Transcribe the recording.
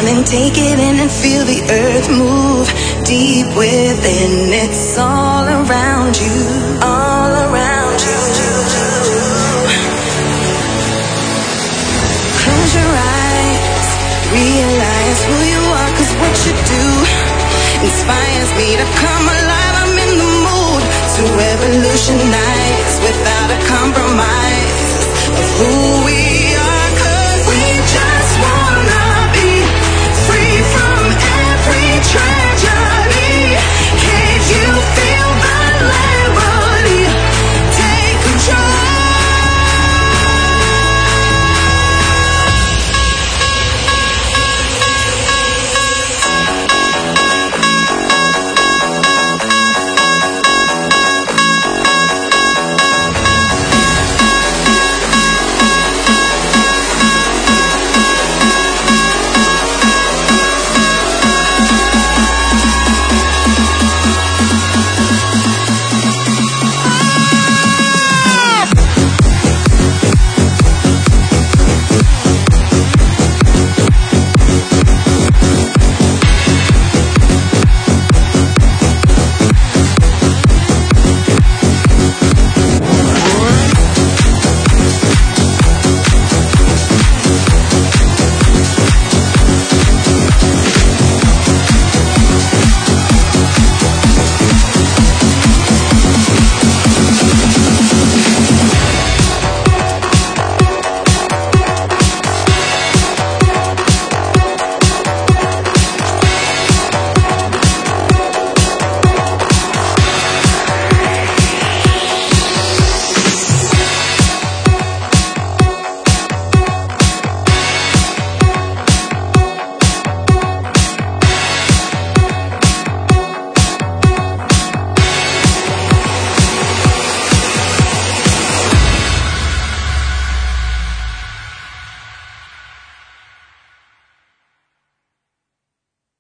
Take it in and feel the earth move deep within. It's all around you, all around you. Close your eyes, realize who you are, 'cause what you do inspires me to come alive. I'm in the mood to revolutionize without a compromise of who we are.